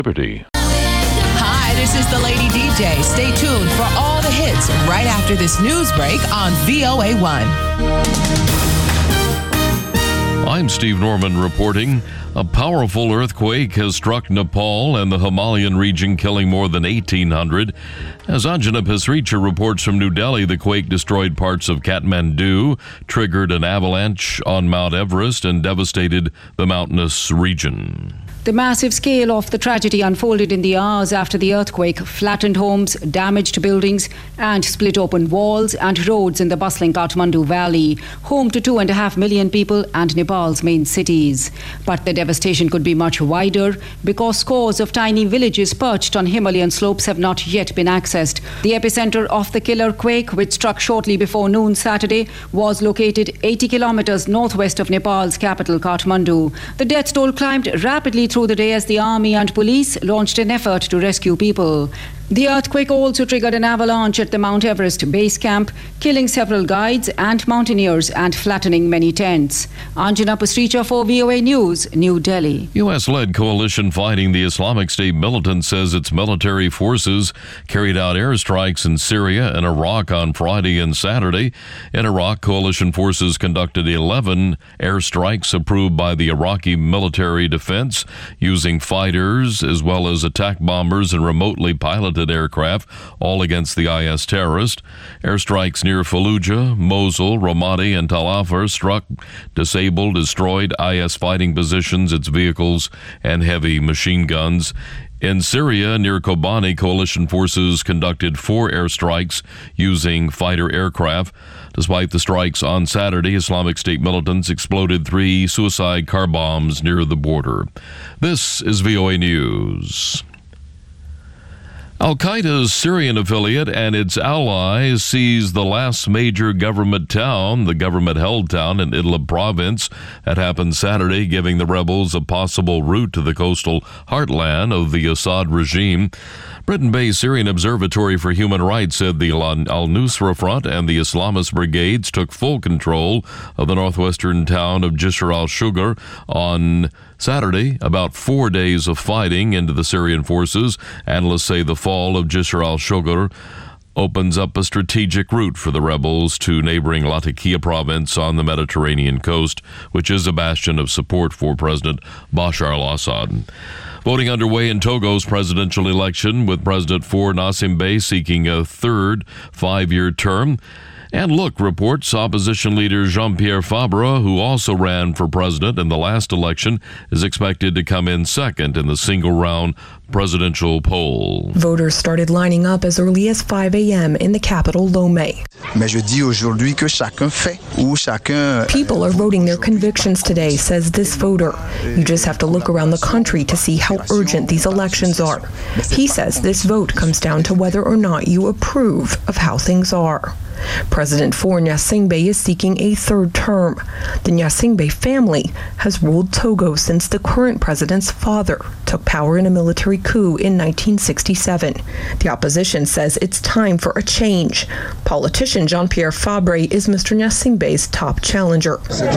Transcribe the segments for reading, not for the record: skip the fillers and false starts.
Liberty. Hi, this is the Lady DJ. Stay tuned for all the hits right after this news break on VOA1. I'm Steve Norman reporting. A powerful earthquake has struck Nepal and the Himalayan region, killing more than 1,800. As Anjana Pasricha reports from New Delhi, the quake destroyed parts of Kathmandu, triggered an avalanche on Mount Everest, and devastated the mountainous region. The massive scale of the tragedy unfolded in the hours after the earthquake, flattened homes, damaged buildings, and split open walls and roads in the bustling Kathmandu Valley, home to 2.5 million people and Nepal's main cities. But the devastation could be much wider because scores of tiny villages perched on Himalayan slopes have not yet been accessed. The epicenter of the killer quake, which struck shortly before noon Saturday, was located 80 kilometers northwest of Nepal's capital, Kathmandu. The death toll climbed rapidly through the day as the army and police launched an effort to rescue people. The earthquake also triggered an avalanche at the Mount Everest base camp, killing several guides and mountaineers and flattening many tents. Anjana Pasricha for VOA News, New Delhi. U.S.-led coalition fighting the Islamic State militant says its military forces carried out airstrikes in Syria and Iraq on Friday and Saturday. In Iraq, coalition forces conducted 11 airstrikes approved by the Iraqi military defense using fighters as well as attack bombers and remotely piloted aircraft, all against the IS terrorist. Airstrikes near Fallujah, Mosul, Ramadi, and Tal Afar struck, disabled, destroyed IS fighting positions, its vehicles, and heavy machine guns. In Syria, near Kobani, coalition forces conducted 4 airstrikes using fighter aircraft. Despite the strikes on Saturday, Islamic State militants exploded 3 suicide car bombs near the border. This is VOA News. Al-Qaeda's Syrian affiliate and its allies seized the last major government town, the government-held town in Idlib province. That happened Saturday, giving the rebels a possible route to the coastal heartland of the Assad regime. Britain-based Syrian Observatory for Human Rights said the Al-Nusra Front and the Islamist brigades took full control of the northwestern town of Jisr al-Shughar on Saturday. About 4 days of fighting into the Syrian forces. Analysts say the fall of Jisr al-Shughar opens up a strategic route for the rebels to neighboring Latakia province on the Mediterranean coast, which is a bastion of support for President Bashar al-Assad. Voting underway in Togo's presidential election, with President Faure Gnassingbe seeking a third 5-year term. And Look reports opposition leader Jean-Pierre Fabre, who also ran for president in the last election, is expected to come in second in the single-round presidential poll. Voters started lining up as early as 5 a.m. in the capital, Lomé. People are voting their convictions today, says this voter. You just have to look around the country to see how urgent these elections are. He says this vote comes down to whether or not you approve of how things are. President Faure Gnassingbe is seeking a third term. The Gnassingbe family has ruled Togo since the current president's father took power in a military coup in 1967. The opposition says it's time for a change. Politician Jean-Pierre Fabre is Mr. Gnassingbe's top challenger.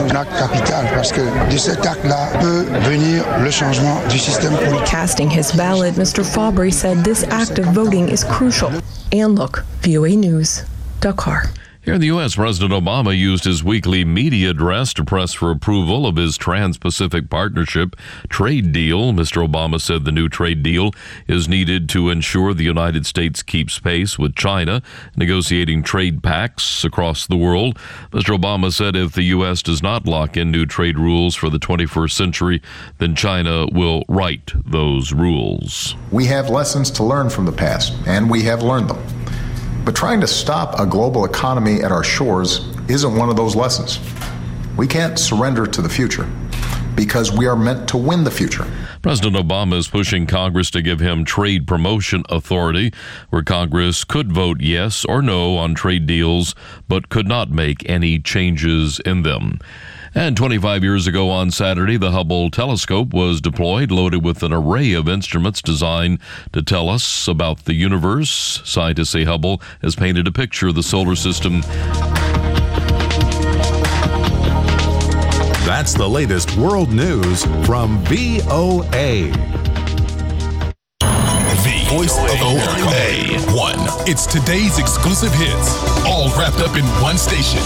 Casting his ballot, Mr. Fabre said this act of voting is crucial. And Look, VOA News, Dakar. Here in the U.S., President Obama used his weekly media address to press for approval of his Trans-Pacific Partnership trade deal. Mr. Obama said the new trade deal is needed to ensure the United States keeps pace with China, negotiating trade pacts across the world. Mr. Obama said if the U.S. does not lock in new trade rules for the 21st century, then China will write those rules. We have lessons to learn from the past, and we have learned them. But trying to stop a global economy at our shores isn't one of those lessons. We can't surrender to the future because we are meant to win the future. President Obama is pushing Congress to give him trade promotion authority, where Congress could vote yes or no on trade deals, but could not make any changes in them. And 25 years ago on Saturday, the Hubble telescope was deployed, loaded with an array of instruments designed to tell us about the universe. Scientists say Hubble has painted a picture of the solar system. That's the latest world news from VOA. voice of America. A1. It's today's exclusive hits, all wrapped up in one station.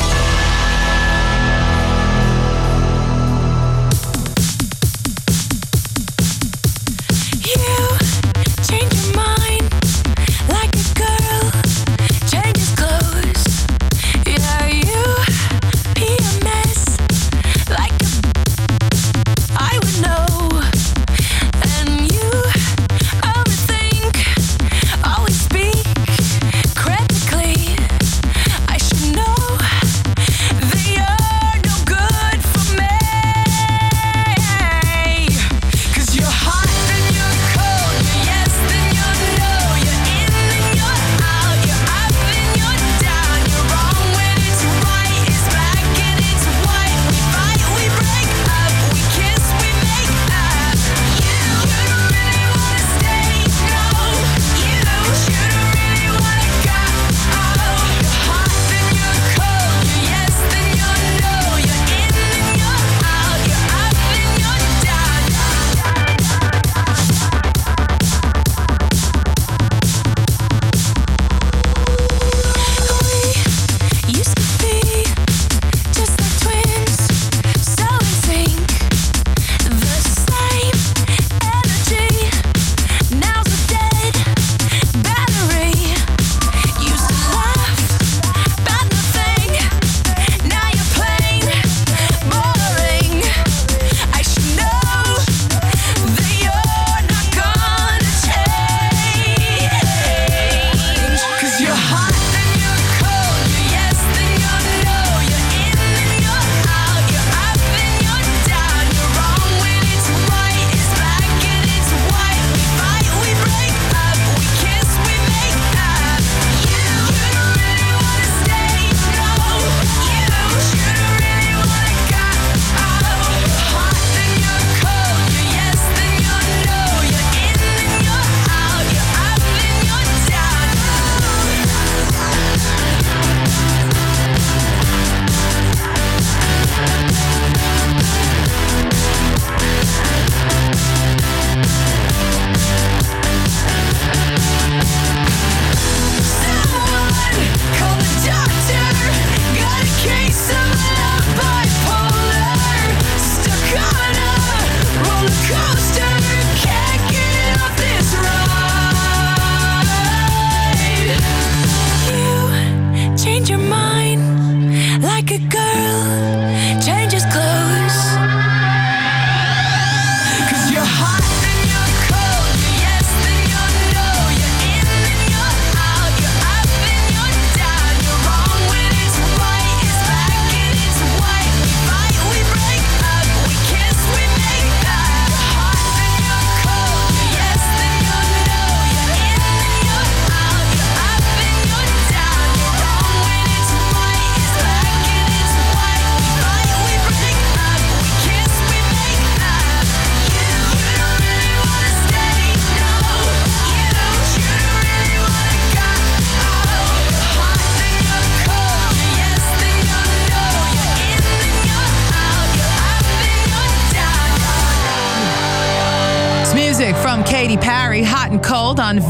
From Katy Perry, Hot and Cold on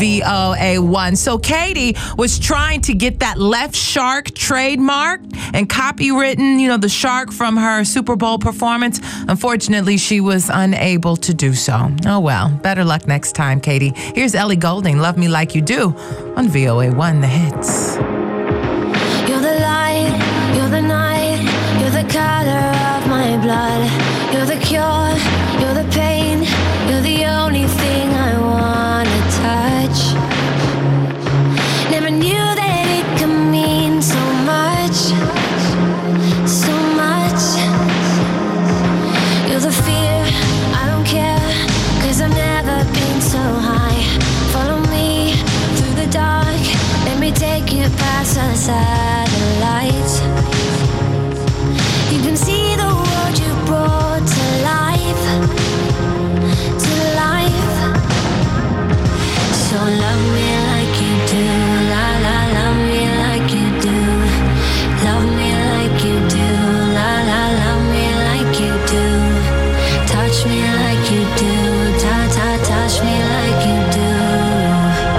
VOA1. So Katy was trying to get that left shark trademarked and copywritten, the shark from her Super Bowl performance. Unfortunately, she was unable to do so. Oh well, better luck next time, Katy. Here's Ellie Goulding, Love Me Like You Do on VOA1 The Hits. You're the light, you're the night, you're the color of my blood. You're the cure, you're the pain, you're the only thing I wanna touch. Never knew that it could mean so much, so much. You're the fear, I don't care, 'cause I've never been so high. Follow me through the dark, let me take you past the satellites. You can see the world you brought to life, to life. So love me like you do, la la, love me like you do. Love me like you do, la la, love me like you do. Touch me like you do, ta ta, touch me like you do.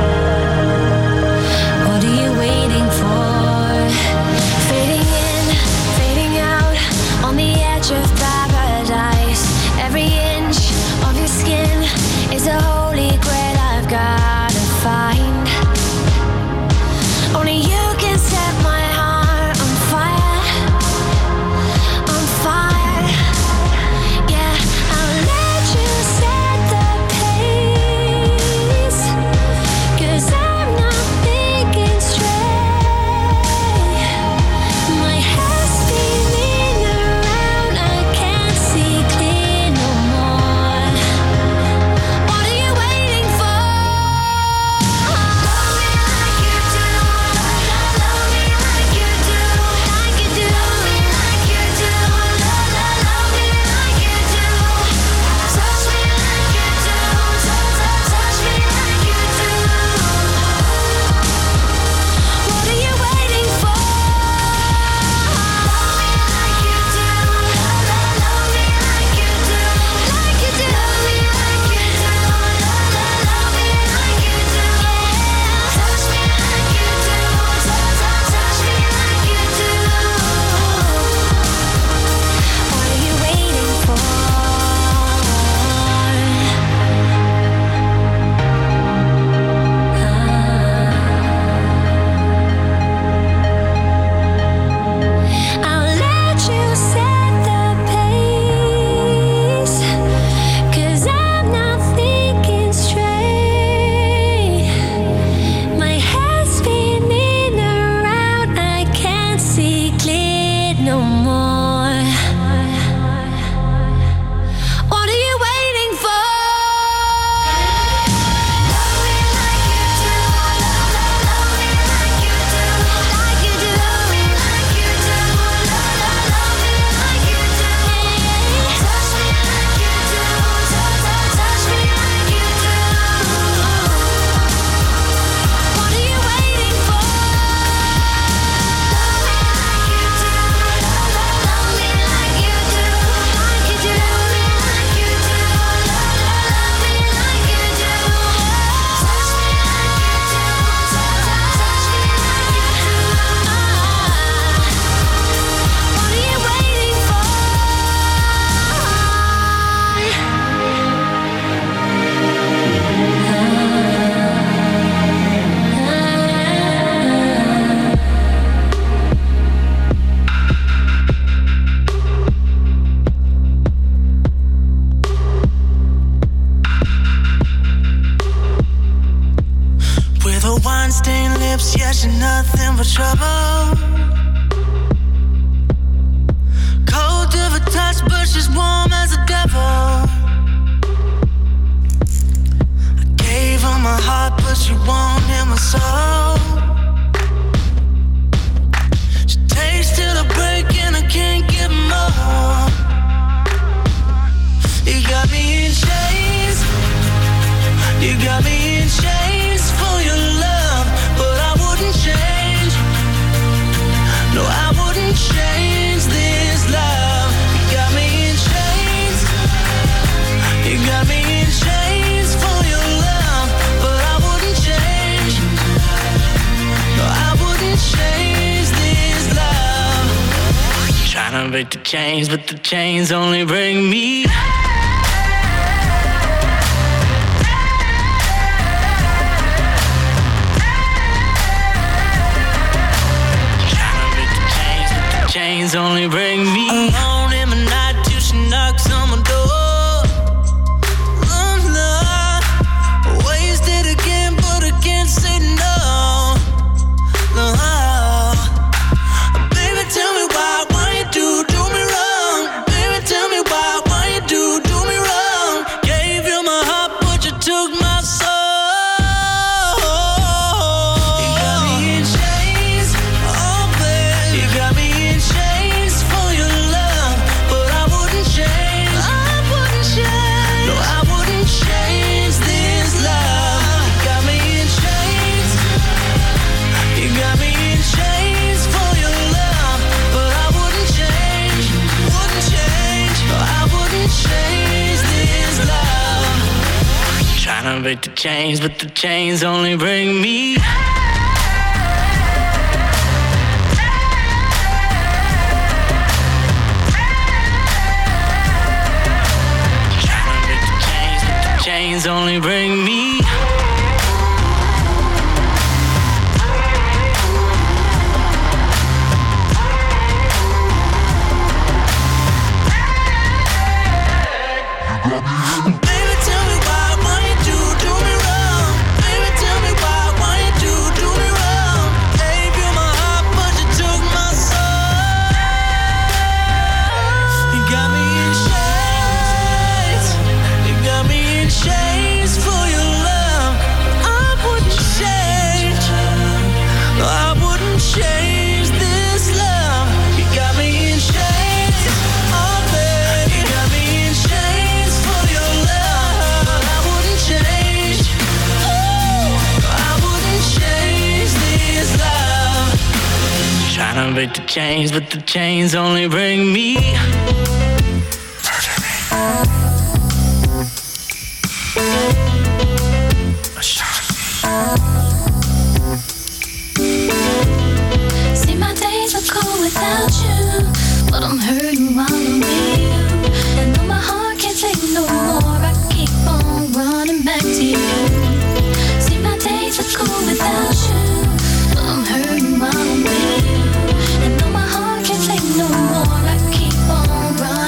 wine-stained lips, yeah, she's nothing but trouble. Cold to the touch, but she's warm as a devil. I gave her my heart, but she won't hear my soul. She takes till I break and I can't get more. You got me in chains. You got me in chains for your love, but I wouldn't change. No, I wouldn't change this love. You got me in chains. You got me in chains for your love, but I wouldn't change. No, I wouldn't change this love. Trying to break the chains, but the chains only break me. Chains only bring me alone in the night till she knocks on my door. Oh no, wasted again, but I can't say no. No, baby, tell me why you do me wrong? Baby, tell me why you do me wrong? Gave you my heart, but you took my soul. You got me in chains, oh baby, you got me in chains for your love, but I wouldn't change. I wouldn't change. No, I wouldn't change this love. You got me in chains. You got me in chains for your love, but I wouldn't change. Wouldn't change. No, I wouldn't change this love. Trying to break the chains, but the chains only bring me. Chains only bring me. Baby, tell me why you do me wrong? Baby, tell me why you do me wrong? Gave you my heart, but you took my soul. You got me in chains. You got me in chains for your love. I wouldn't change. No, I wouldn't change this love. You got me in chains. Oh, baby, you got me in chains for your love. I wouldn't change. Oh, I wouldn't change this love. Trying to break the chains, but the chains only bring me. See, my days are cold without you, but I'm hurting while I'm with you. And though my heart can't take no more, I keep on running back to you. See, my days are cold without you, but I'm hurting while I'm with you. And though my heart can't take no more, I keep on running.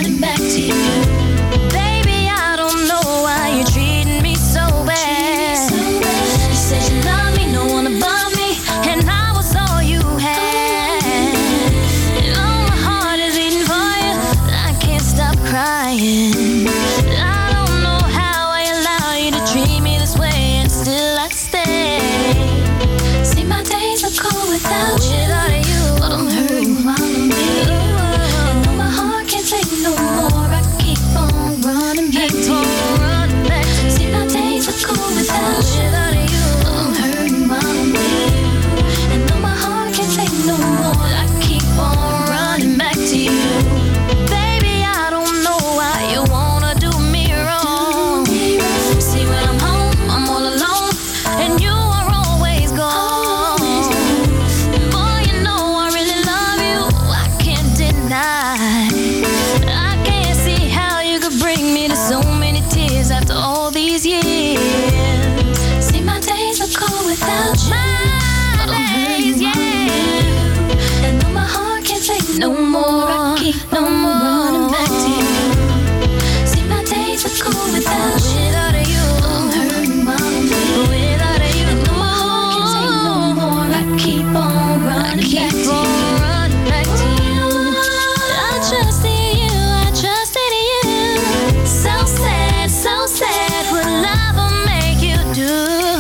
back to you. Run back to you. I trusted you, I trusted you. So sad, what love will make you do.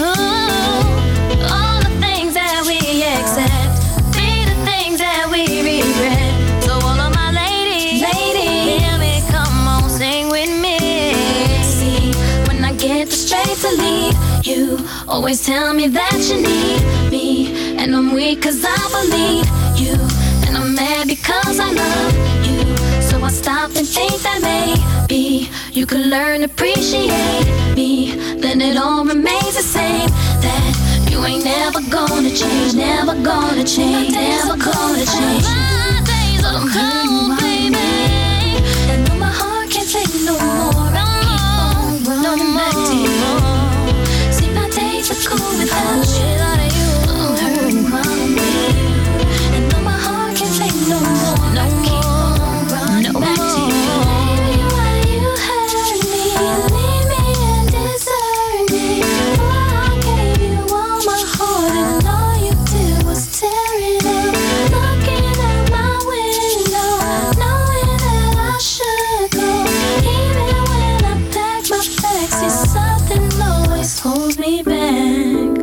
All the things that we accept, be the things that we regret. So all of my ladies, hear me, come on, sing with me. See, when I get the strength to leave, you always tell me that you need me. And I'm weak cause I believe you, and I'm mad because I love you. So I stop and think that maybe you could learn to appreciate me. Then it all remains the same, that you ain't never gonna change, never gonna change, never gonna change. My days are cold, baby, and though my heart can't take no more, I keep on running back to you. See, my days are cold without you. I'm hurting from you, and though my heart can't take no more, I keep on running back to you. Baby, why you hurt me, leave me and desert me? I gave you all my heart, and all you did was tear it up. Looking out my window, knowing that I should go. Even when I pack my bags, see, something always holds me back.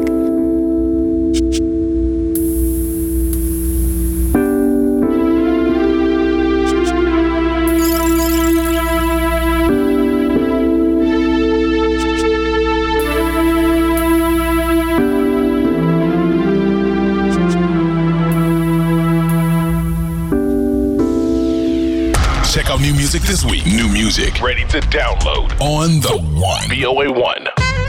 Check out new music this week. New music Ready to download. on The One. VOA 1.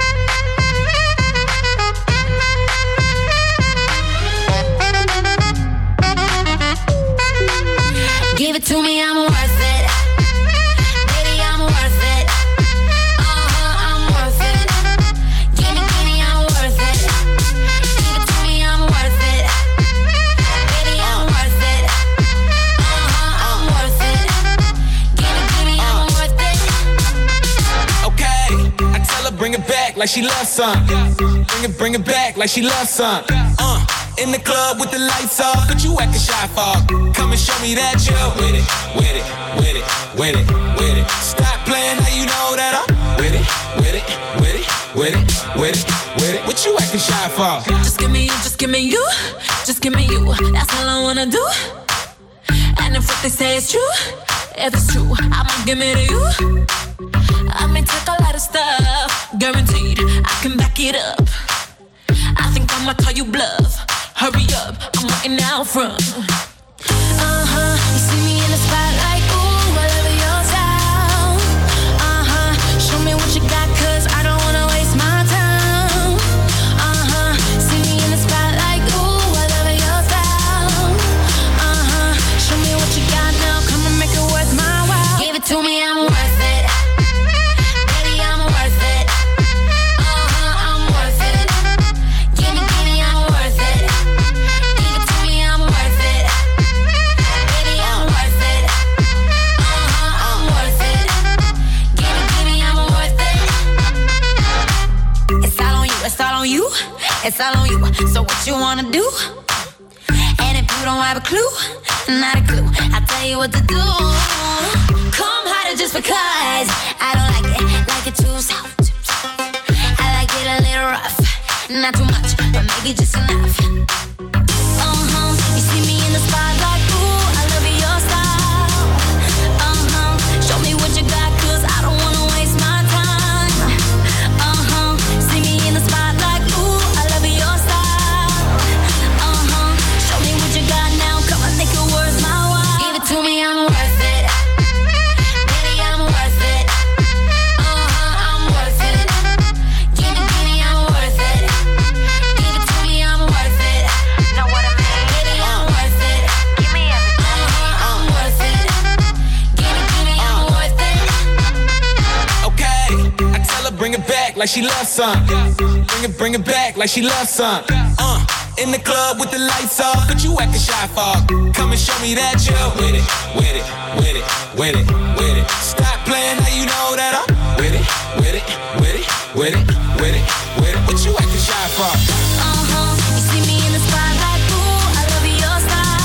Give it to me, I'm worth it. Baby, I'm worth it. I'm worth it. Give me, I'm worth it. Give it to me, I'm worth it. Baby, I'm worth it. I'm worth it. Give me, I'm worth it. Okay, I tell her bring it back like she loves some. Bring it back like she loves some. In the club with the lights off, but you acting shy for. Come and show me that you're with it, with it, with it, with it, with it. Stop playing, now you know that I'm with it, with it, with it, with it, with it, with it. What you acting shy for? Just give me you, just give me you, just give me you. That's all I wanna do. And if what they say is true, if it's true, I'ma give it to you. I may take a lot of stuff, guaranteed I can back it up. I think I'ma call you bluff. Hurry up, I'm waiting out front. You see me in the spotlight, ooh, I love your style. Show me what you got, cause I don't wanna waste my time. See me in the spotlight, ooh, I love your style. Show me what you got now, come and make it worth my while. Give it to me, I'm worth it. Baby, I'm worth it. I'm worth it. Give me, I'm worth it. Give it to me, I'm worth it. Baby, I'm worth it. I'm worth it. Give me, I'm worth it. It's all on you, it's all on you, it's all on you. So what you wanna do? And if you don't have a clue, not a clue, I'll tell you what to do. Come harder just because I don't like it too soft. I like it a little rough, not too much, but maybe just enough. You see me in the spotlight, ooh, I love your style. Show me what you got, cause I don't wanna waste my time. See me in the spotlight, ooh, I love your style. Show me what you got now, come on, make it worth my while. Give it to me, I'm worth it. Baby, I'm worth it. I'm worth it. Give me, I'm worth it. Give it to me, I'm worth it. Know what I mean? Baby, I'm worth it. Give me everything. I'm worth it. Give me, I'm worth it. Okay, I tell her bring it back like she loves some. Bring it back like she loves some. In the club with the lights off, but you acting shy for. Come and show me that you're with it, with it, with it, with it, with it. Stop playing, now you know that I'm with it, with it, with it, with it, with it, with it. What you acting shy for? You see me in the spotlight, ooh, I love your style.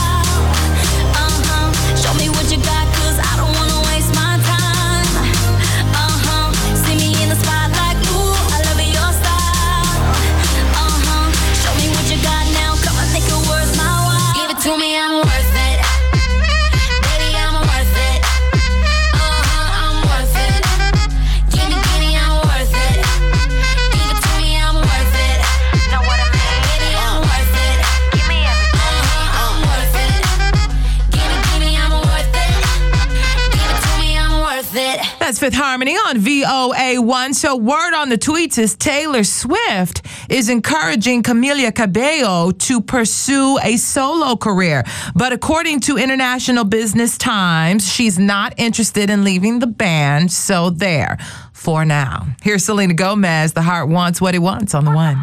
That's Fifth Harmony on VOA1. So word on the tweets is Taylor Swift is encouraging Camila Cabello to pursue a solo career. But according to International Business Times, she's not interested in leaving the band. So there for now. Here's Selena Gomez. The heart wants what it wants on the one.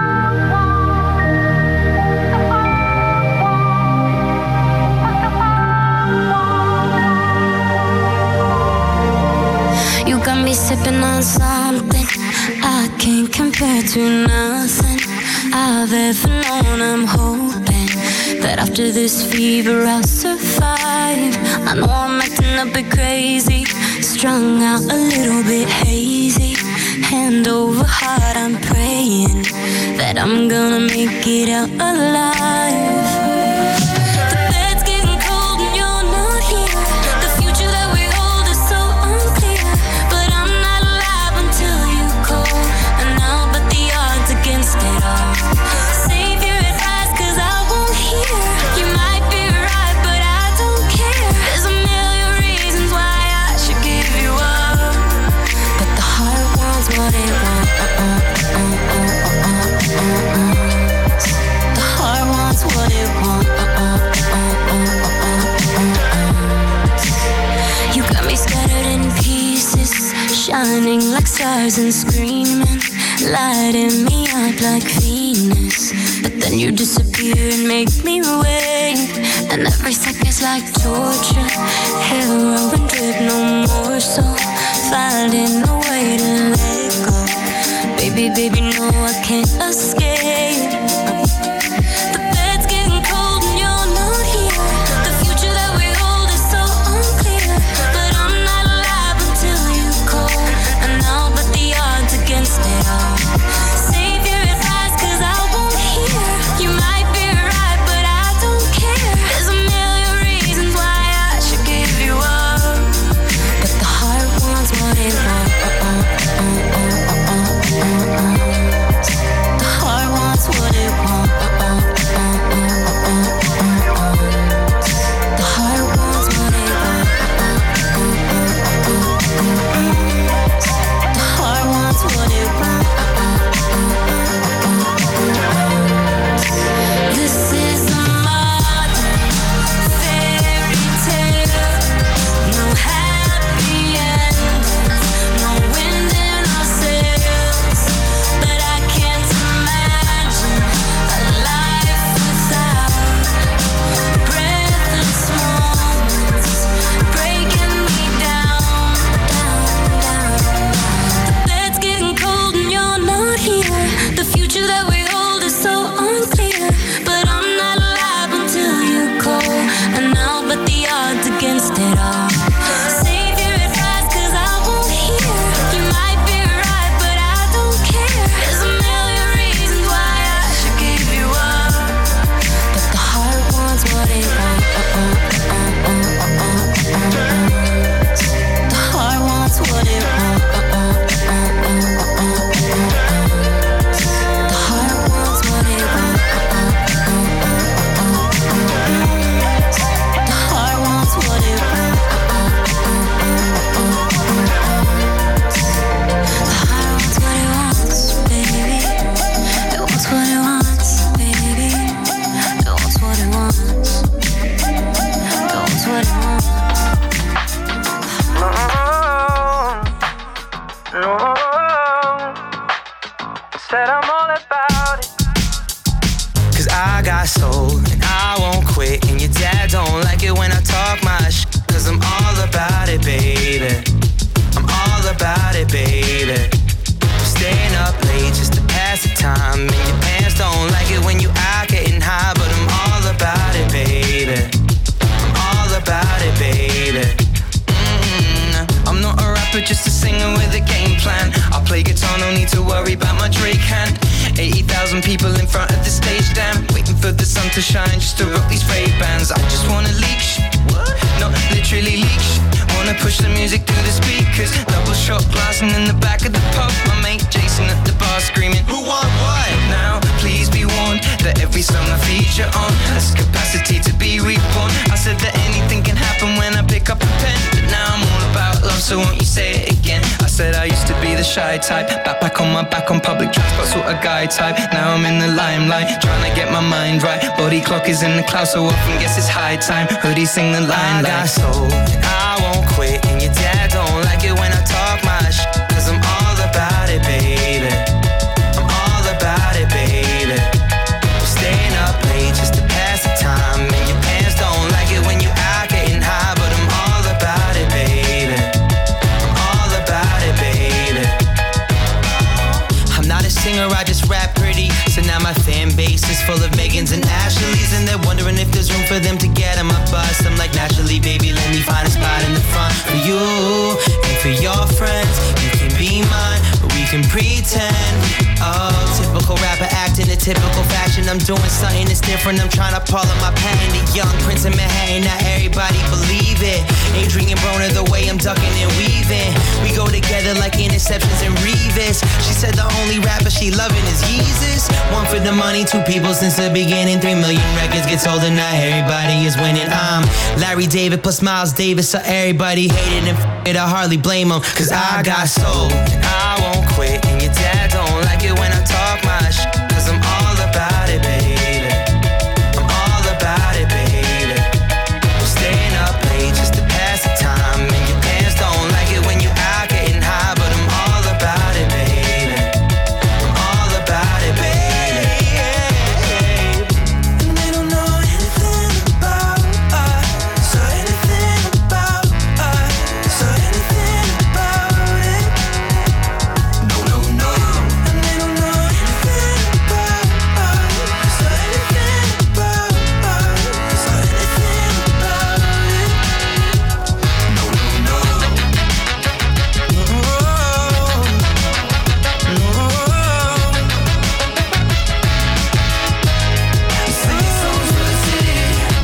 You got me sipping on something I can't compare to nothing I've ever known. I'm hoping that after this fever I'll survive. I know I'm acting a bit crazy, strung out a little bit hazy. Hand over heart, I'm praying that I'm gonna make it out alive. Shining like stars and screaming, lighting me up like Venus. But then you disappear and make me wait, and every second's like torture. Heroin drip, no more, so finding a way to let go. Baby, baby, no, I can't escape. The bed's getting cold and you're not here. The future that we hold is so unclear, but I'm not alive until you call. And I'll bet the odds against it all. Save your advice, cause I won't hear. You might be right, but I don't care. There's a million reasons why I should give you up, but the heart wants what it wants. The heart wants what it wants. The heart wants what it wants. The heart wants what it wants. This is a modern fairy tale. No happy endings, no wind in our sails. But I can't imagine a life without breathless moments breaking me down, down, down. The bed's getting cold and you're not here. The future that we hold is so unclear, but I'm not alive until you call. And I'll bet the odds against it all. Save your advice, cause I won't hear. You might be right, but I don't care. There's a million reasons why I should give you up, but the heart wants what it wants. The heart wants what it wants. The heart wants what it wants. The heart wants what it wants. The heart wants what it wants, baby. It wants what it wants, baby. It wants what it wants. It wants what it wants. No, said I'm all about it. Cause I got soul and I won't quit. And your dad don't like it when I talk my shit. Cause I'm all about it, baby. I'm all about it, baby. Staying up late just to pass the time. And your parents don't like it when you out getting high. But I'm all about it, baby. I'm all about it, baby. I'm not a rapper, just a singer with a game plan. I play guitar, no need to worry about my Drake hand. 80,000 people in front of the stage, damn. Waiting for the sun to shine just to rock these Ray-Bans. I just wanna leak shit, no, literally leak shit. Wanna push the music through the speakers. Double shot glass and in the back of the pub, my mate Jason at the bar screaming, who want what? Now, please be warned that every song I feature on has capacity to be reborn. I said that anything can happen when I pick up a pen, but now I'm all about love, so won't you say it shy type. Backpack on my back on public transport, sort of guy type. Now I'm in the limelight, trying to get my mind right. Body clock is in the clouds, so often guess it's high time. Hoodie sing the line. I got soul, and I won't quit. And your dad don't like it when I talk my shit, 'cause I'm all about it, baby. I'm all about it, baby. I'm staying up late just to pass the time. And your pants don't like it when you out getting high, but I'm all about it, baby. I'm all about it, baby. I'm not a singer, I just rap pretty. So now my fan base is full of Megans and Ashleys, and they're wondering if there's room for them to get on my bus. I'm like, naturally, baby, let me find a spot in the front for you and for your friends. You can be mine, but we can pretend. Oh, typical rapper acting a typical fashion. I'm doing something that's different. I'm trying to pull up my patent. The young prince of Manhattan, not everybody believe it. Adrian Broner, the way I'm ducking and weaving. We go together like interceptions and Revis. She said the only rapper she loving is Yeezus. One for the money, two people since the beginning. 3 million records get sold and now everybody is winning. I'm Larry David plus Miles Davis, so everybody hated and it. I hardly blame them, 'cause I got soul and I won't quit. And your dad don't like it when I talk my shit, 'cause I'm all about it, baby. I'm all about it, baby. I'm staying up late just to pass the time. And your pants don't like it when you out getting high, but I'm all about it, baby. I'm all about it, baby. And they don't know anything about us, or anything about us, or anything about it. No, no, no. And they don't know anything about us, or anything about us, or anything about it. No, no, no. Sing songs for the city.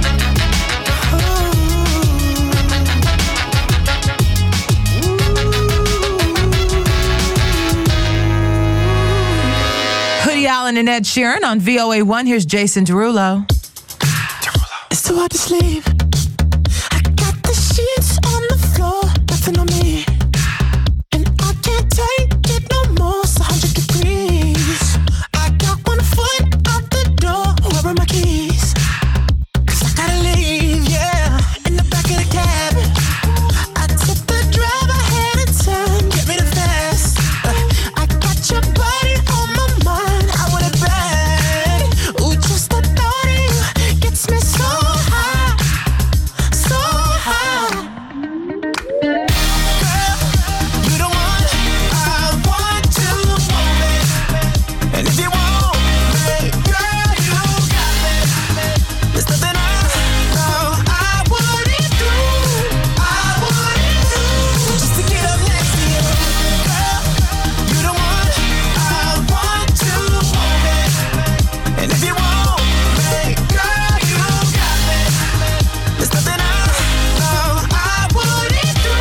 Hoodie Allen and Ed Sheeran on VOA1. Here's Jason Derulo. It's too hard to sleep. I got the sheets on the floor, nothing on me. And I can't take it no more, it's 100 degrees. I got 1 foot out the door, where are my keys? 'Cause I gotta leave, yeah. In the back of the cab, I took the drive ahead of time, get me the fast. I got your body on my mind, I want it bad. Ooh, just the thought of you gets me so high, so high. Girl, you the one I want to hold it. And if you want me, girl, you got me. There's nothing I know I wouldn't do, just to get up next to you. Girl, you the one I want to hold it. And if you want me, girl, you got me. There's nothing I know I wouldn't do,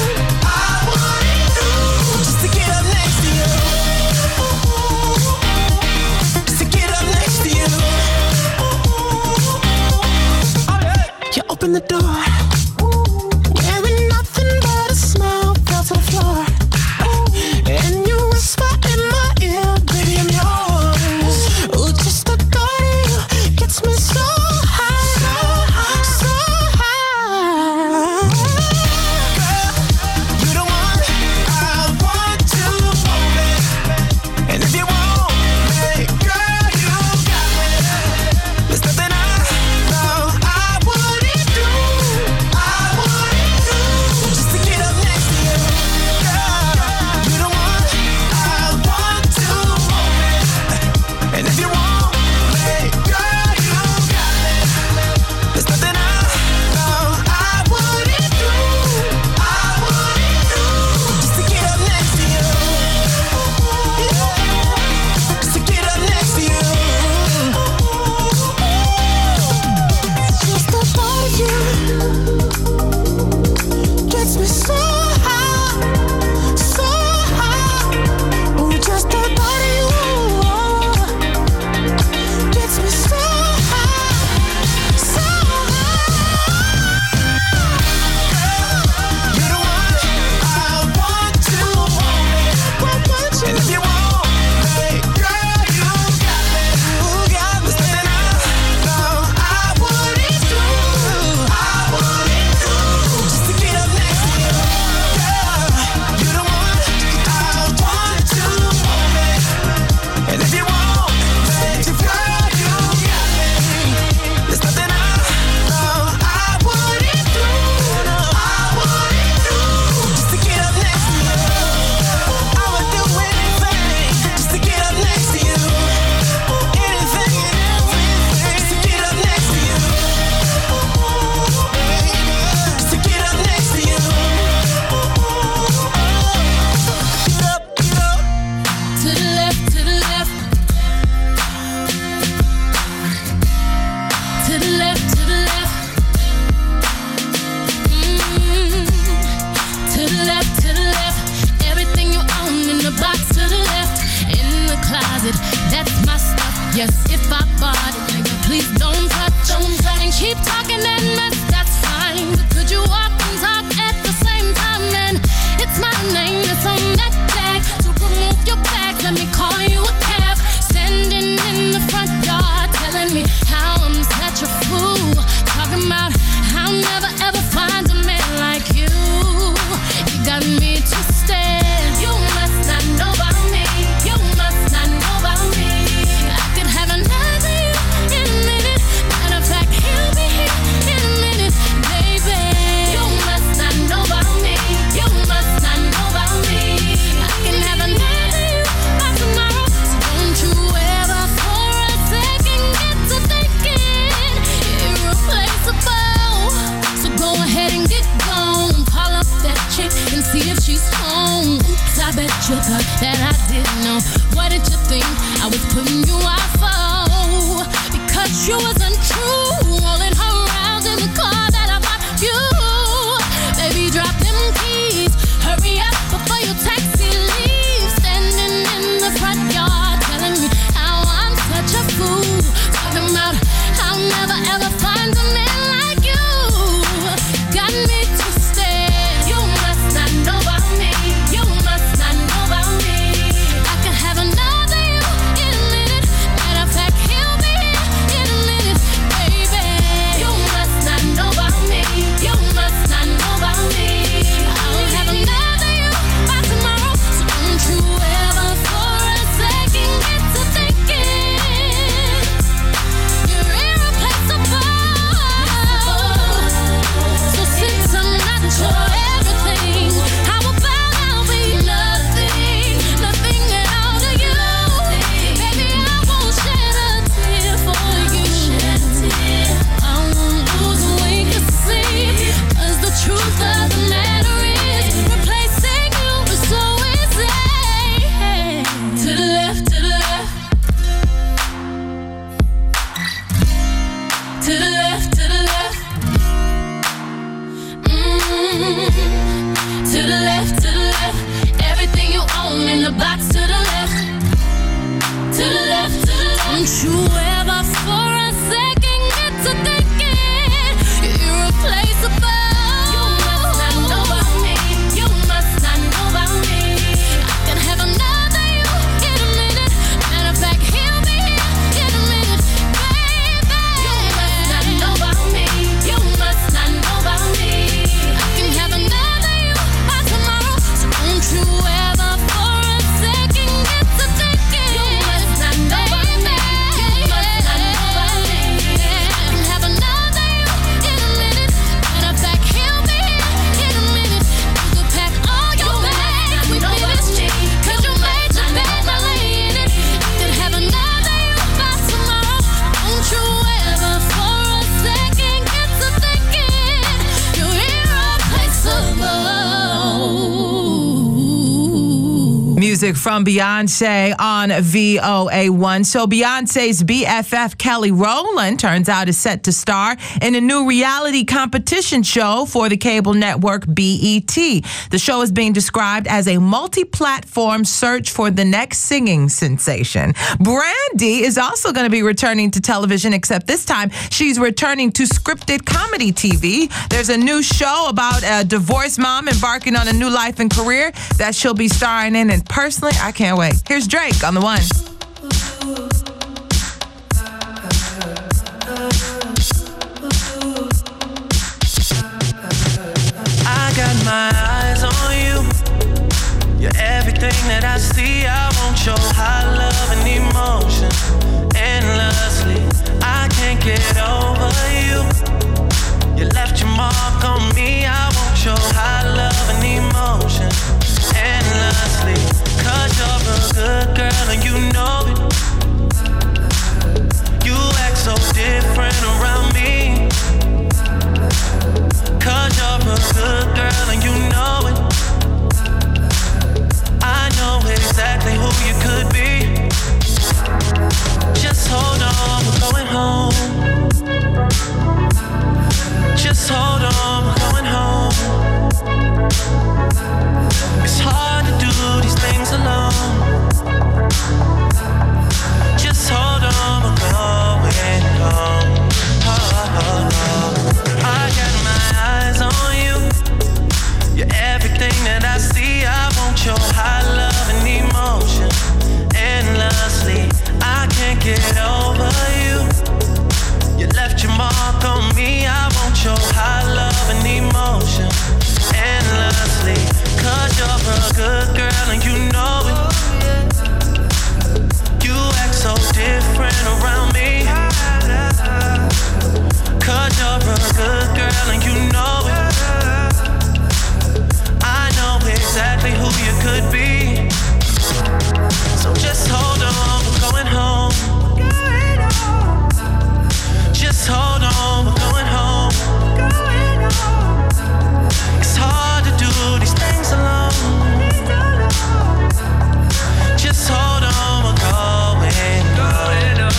just to get up next to you. Just to get up next to you. You open the door, wearing nothing but a smile, fell to the floor. And you whisper in my ear, baby, I'm yours. Ooh, just the thought of you gets me so high, so high. Girl, you the one I want to hold it. And if you want me, girl, you got me. There's nothing I know I wouldn't do, Yes, if I bought it, nigga, please don't touch. And keep talking that mess, that's fine. But could you walk and talk at the same time? And it's my name that's on that tag. So remove your bag, let me call you a cab. Standing in the front yard, telling me how I'm such a fool. Talking about I'll never ever find a man like you. You got me twisted. You must not know about me. You must not know about me. I could have another you in a minute. Matter of fact, he'll be here in a minute, baby. You must not know about me. You must not know about me. I can have another you by tomorrow. So don't you ever for a second get to thinking you're irreplaceable. So go ahead and get gone. Call up that chick and see if she's home. Oops, I bet you thought that I didn't know. What did you think I was putting you off for? Because you wasn't true. Rolling her around in the car that I bought you. Baby, drop them keys. Hurry up before your taxi leaves. Standing in the front yard telling me how I'm such a fool. Talking about I'll never ever find a man like you. Got me twisted. You must not know about me. You must not know about me. I could have another you in a minute. Matter of fact, he'll be here in a minute, baby. You must not know about me. You must not know about me. I'll have another you by tomorrow. So don't you ever for a second get to thinking you're irreplaceable. So since I'm not your everything, how about I'll be nothing, nothing at all to you? Baby, I won't shed a tear for you. I won't lose a wink of sleep, 'cause the truth of the matter is replacing you is so easy. To the left, to the left. To the left, to the left. To the left, to the left. Everything you own in the box to the left. To the left, to the left. Don't you ever for a second get to thinking you're irreplaceable. You must not know about me. You must not know about me. I can have another you in a minute. Matter of fact, he'll be here in a minute, baby. You must not know about me. You must not know about me. I can have another you by tomorrow. So don't you ever for a second get to thinking you must not know about me. You must not know about me. I can have another you in a minute. Matter of fact, he'll be here in a minute. You could pack all your bags with me, 'cause you made your bed, now lay in it. I could have another you by tomorrow. Don't you ever for a second get to thinking you're irreplaceable. Music from Beyonce on VOA1. So Beyonce's BFF Kelly Rowland turns out is set to star in a new reality competition show for the cable network BET. The show is being described as a multi-platform search for the next singing sensation. Brandy is also going to be returning to television, except this time she's returning to scripted comedy TV. There's a new show about a divorced mom embarking on a new life and career that she'll be starring in, and personally, I can't wait. Here's Drake on the one. I got my eyes on you. You're everything that I see. I want your high love and emotion endlessly. I can't get over you. You left your mark on me. I want your high love and emotion endlessly. 'Cause you're a good girl and you know could be. So just hold on, we're going home. Just hold on, we're going home. It's hard to do these things alone. Just hold on, we're going home.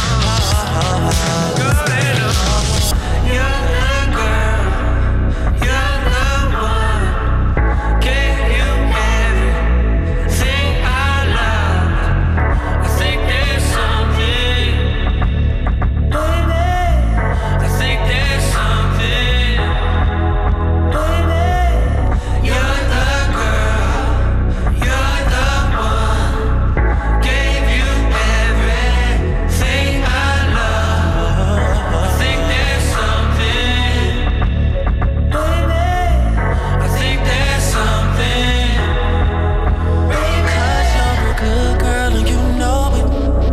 You're the girl, you're the one. Gave you everything I love. I think there's something, baby. I think there's something, baby. You're the girl, you're the one. Gave you everything I love. I think there's something, baby. I think there's something. Because you're a good girl and you know it.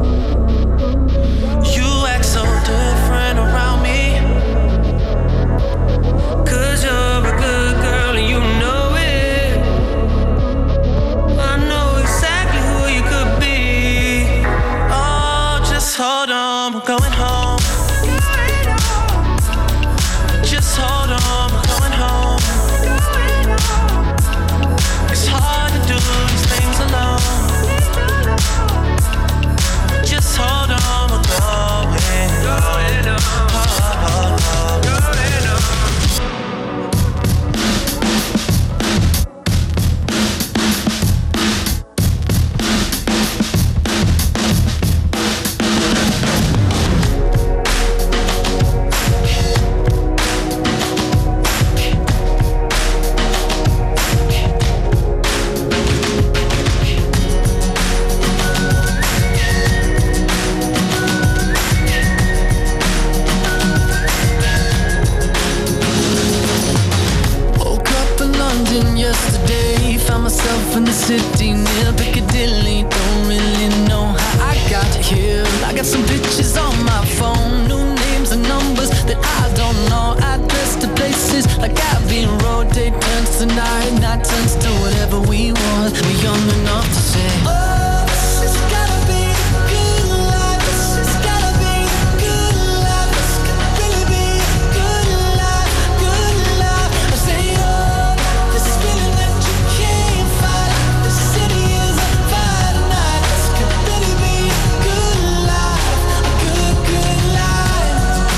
You act so different around me. 'Cause you're a good girl and you know it. I know exactly who you could be. Oh, just hold on, we're going home. Just hold on, we're going home. It's hard to do these things alone. Just hold on, we're going home. Woke up in London yesterday, found myself in the city near Piccadilly. Don't really know how I got here. I got some pictures on my phone, new names and numbers that I don't know. Address to places like Abbey Road. Day turns to night, night turns to whatever we want. We're young enough to say, oh, this has gotta be the good life. This has gotta be the good life. This could really be the good life, good life. I say, oh, this feeling that you can't fight. The city is on fire tonight. This could really be the good life, a good, good life.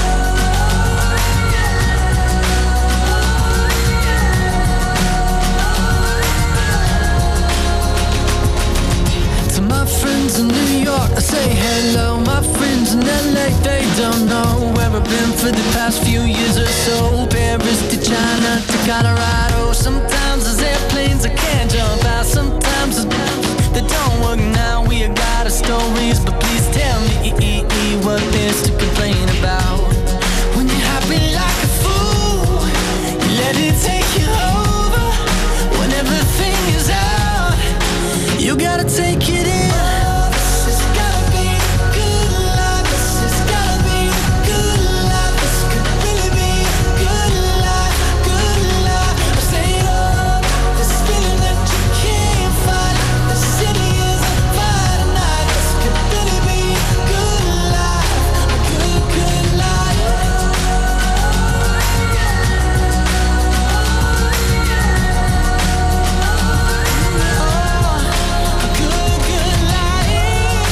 To my friends in New York, I say hello. My friends in LA, they don't know where I've been for the past few years or so. Paris to China to Colorado. Sometimes there's airplanes I can't jump out. Sometimes they don't work now. We got our stories, but please tell me what there's to complain about. When you're happy like a fool, you let it take you over. When everything is out, you gotta take it in. This has gotta be the good life. This has gotta be the good life. This could really be the good life, good life. I say, oh, this feeling that you can't fight. The city is on fire tonight. This could really be the good life, a good, good life. A good, good life.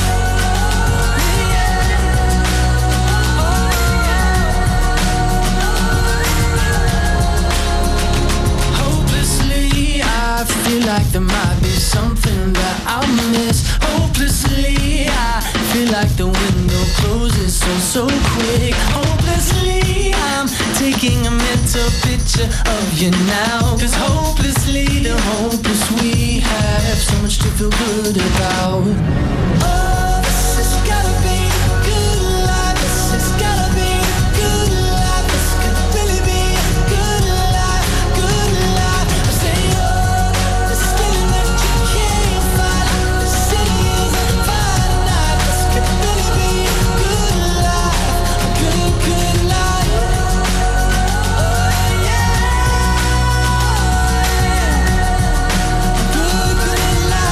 Hopelessly, I feel like there might be something that I'll miss. Hopelessly, I feel like the window closes so quick. Hopelessly, I'm taking a mental picture of you now. 'Cause hopelessly, the hopeless we have so much to feel good about. Oh, this has gotta be the good life. This has gotta be the good life. This could really be the good life, good life. I say, oh, this feeling that you can't fight. The city is on fire tonight. This could really be the good life, a good, good life. Oh, yeah. A good, good life.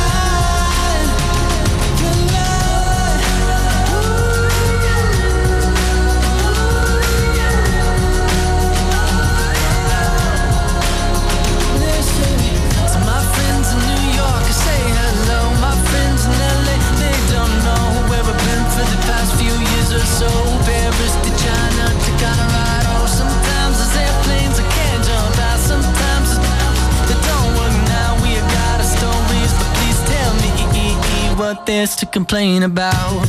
this to complain about.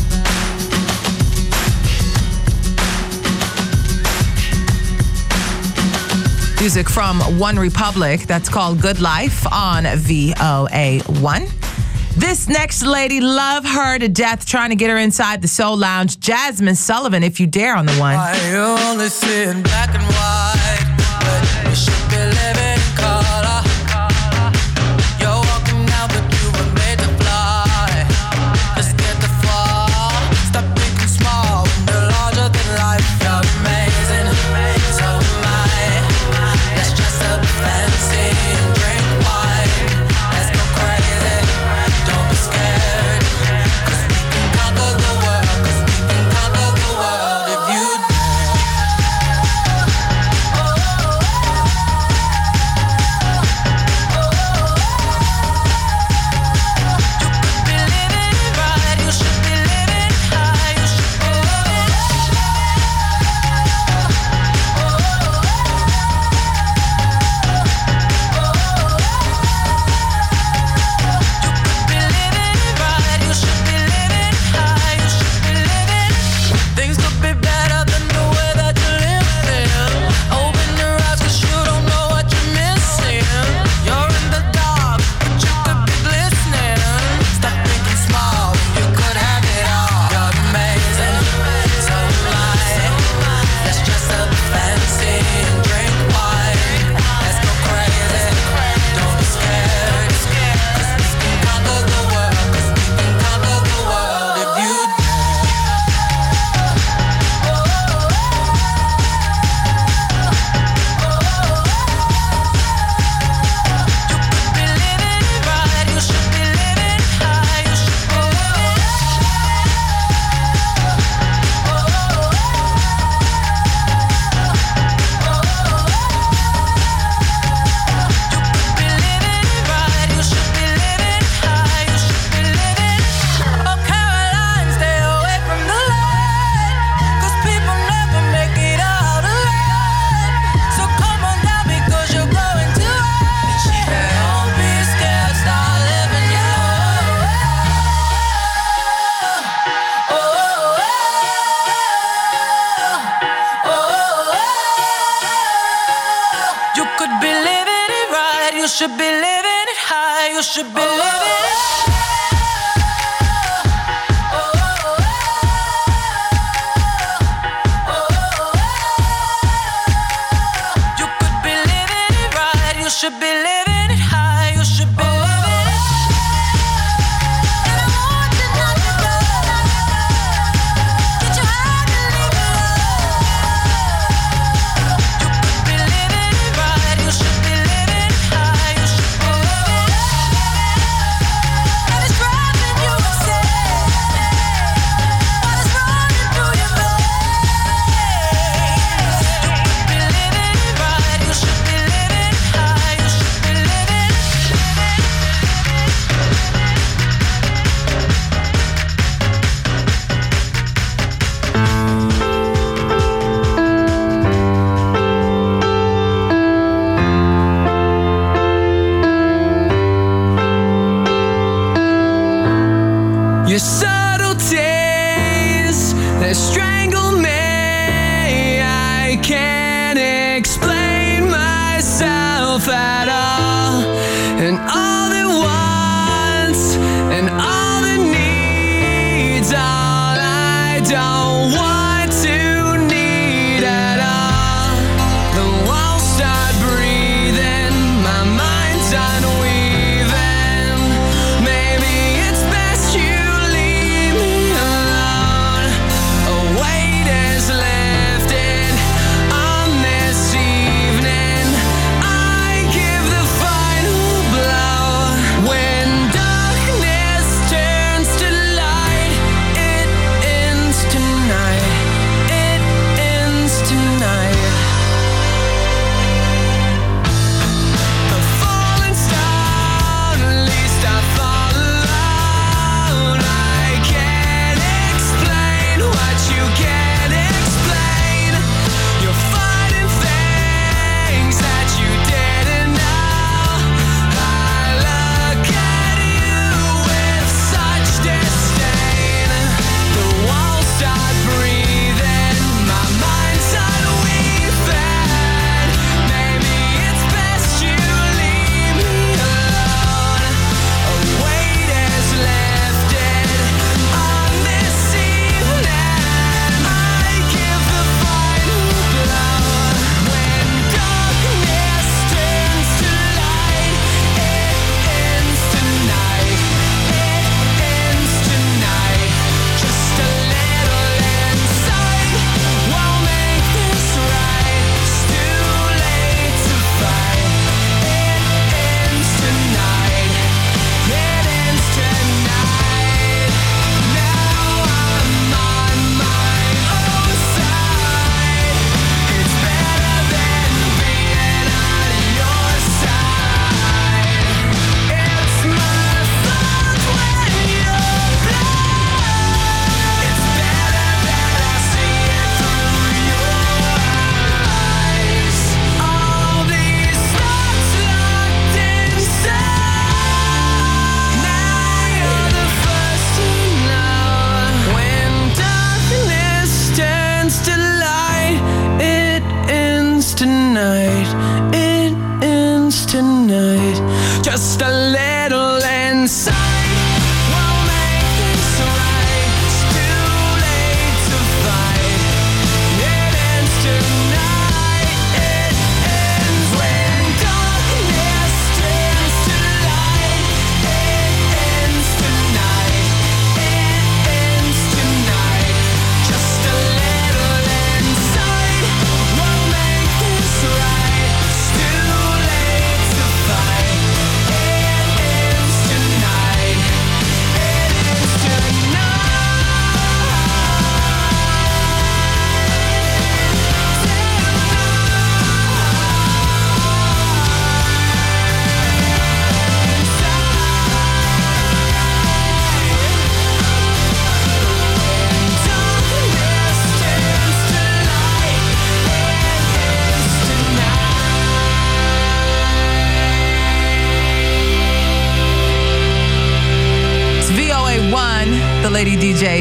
Music from One Republic. That's called Good Life on VOA1. This next lady, love her to death, trying to get her inside the Soul Lounge. Jasmine Sullivan, if you dare, on the one. I only see in black and white, but you should be living in color. You're walking now, but you were made to fly. Let's get the fall. Stop thinking small when you're larger than life. You're amazing, so am I. Let's dress up fancy and drink wine. Let's go crazy, don't be scared. 'Cause we can conquer the world, 'cause we can conquer the world if you should be living it high. You should be living it. You could be living it right. You should be living it high. You should be living it. And I want you not to go. Get your hand and leave it alone. You could be living it right. You should be living it high. You should be living it. And it's driving you insane. What is running through your veins? You could be living it right. You should be living it high. You should be living it. Your subtleties, they strangle me. I can't explain myself at all. And all the wants and all the needs, all I don't want to need at all. The walls start breathing, my mind's unweaving. Maybe it's best you leave me alone. A weight is lifted on this evening. I give the fuck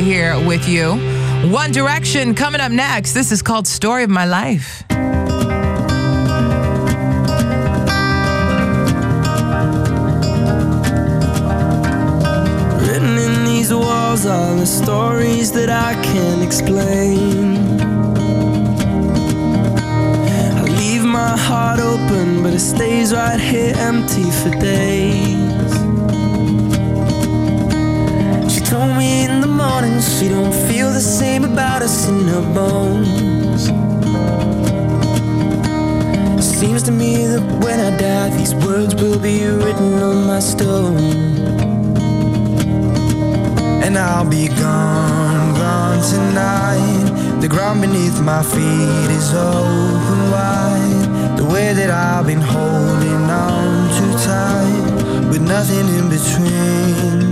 here with you. One Direction coming up next. This is called Story of My Life. Written in these walls are the stories that I can't explain. I leave my heart open, but it stays right here empty for days. She told me in the morning she don't feel the same about us in her bones. Seems to me that when I die, these words will be written on my stone. And I'll be gone, gone tonight. The ground beneath my feet is open wide. The way that I've been holding on too tight, with nothing in between.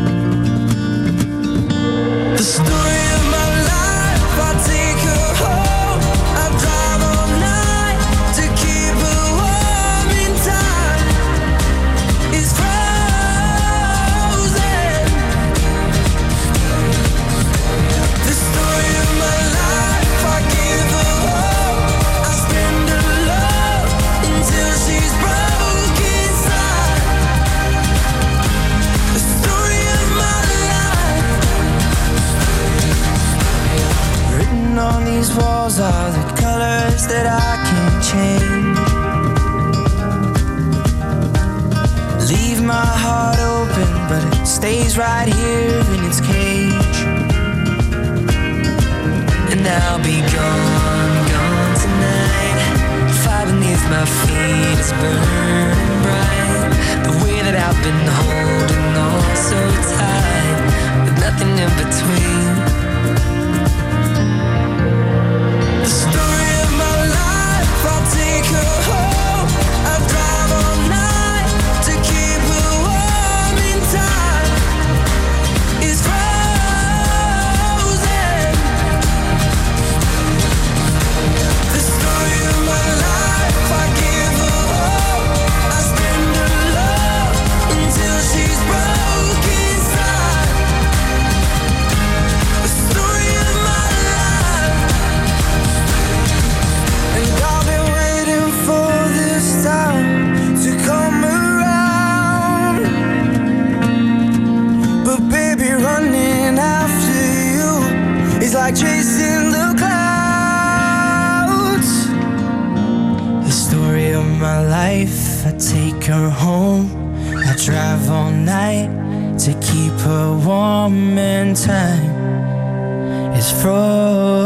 The story of my life, I take her home. I drive all night to keep her warm in time. It's frozen. The story of my life, I give her hope. I spend her love until she's broke inside. The story of my life. Written on these walls are the colors that I can't change. Leave my heart open, but it stays right here in its cage. And I'll be gone, gone tonight. Fire beneath my feet is burning bright. The way that I've been holding on so tight, with nothing in between. The story of my life, I'll take her home. I drive all night to keep her warm in time. It's frozen. The story of my life, I give her hope. I spend her love until she's broke inside. The story of my life. And I've been waiting for this time to come around. But baby, running after you is like chasing the clouds. The story of my life, I take her home. I drive all night to keep her warm in time. It's frozen.